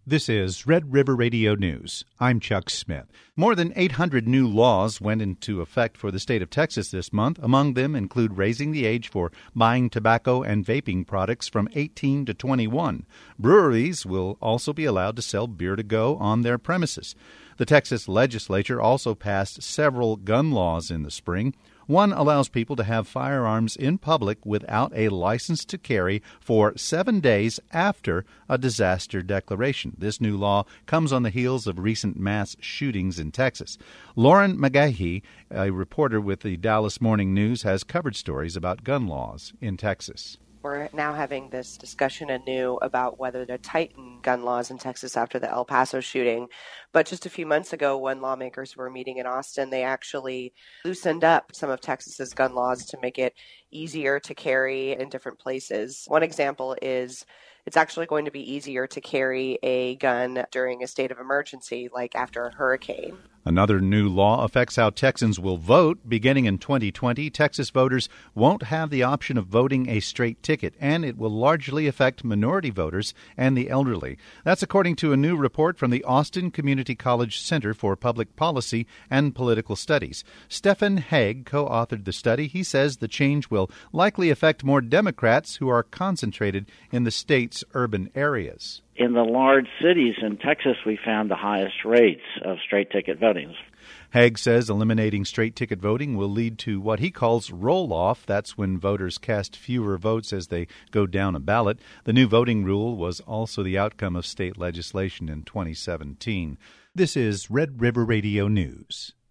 This is Red River Radio News. I'm Chuck Smith. More than 800 new laws went into effect for the state of Texas this month. Among them include raising the age for buying tobacco and vaping products from 18 to 21. Breweries will also be allowed to sell beer to go on their premises. The Texas legislature also passed several gun laws in the spring. One allows people to have firearms in public without a license to carry for 7 days after a disaster declaration. This new law comes on the heels of recent mass shootings in Texas. Lauren McGahee, a reporter with the Dallas Morning News, has covered stories about gun laws in Texas. We're now having this discussion anew about whether to tighten gun laws in Texas after the El Paso shooting. But just a few months ago, when lawmakers were meeting in Austin, they actually loosened up some of Texas's gun laws to make it easier to carry in different places. One example is it's actually going to be easier to carry a gun during a state of emergency, like after a hurricane. Another new law affects how Texans will vote. Beginning in 2020, Texas voters won't have the option of voting a straight ticket, and it will largely affect minority voters and the elderly. That's according to a new report from the Austin Community College Center for Public Policy and Political Studies. Stephen Haig co-authored the study. He says the change will likely affect more Democrats who are concentrated in the state's urban areas. In the large cities in Texas, we found the highest rates of straight-ticket voting. Haig says eliminating straight-ticket voting will lead to what he calls roll-off. That's when voters cast fewer votes as they go down a ballot. The new voting rule was also the outcome of state legislation in 2017. This is Red River Radio News.